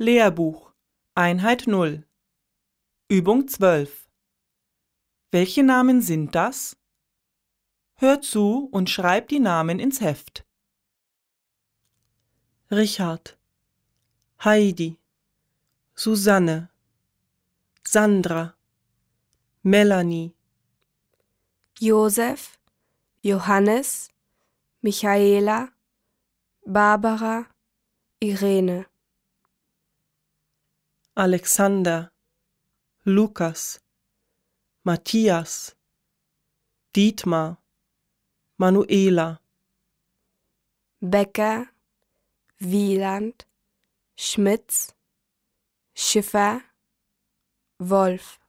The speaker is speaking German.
Lehrbuch, Einheit 0, Übung 12. Welche Namen sind das? Hör zu und schreib die Namen ins Heft. Richard, Heidi, Susanne, Sandra, Melanie, Josef, Johannes, Michaela, Barbara, Irene, Alexander, Lukas, Matthias, Dietmar, Manuela, Becker, Wieland, Schmitz, Schiffer, Wolf.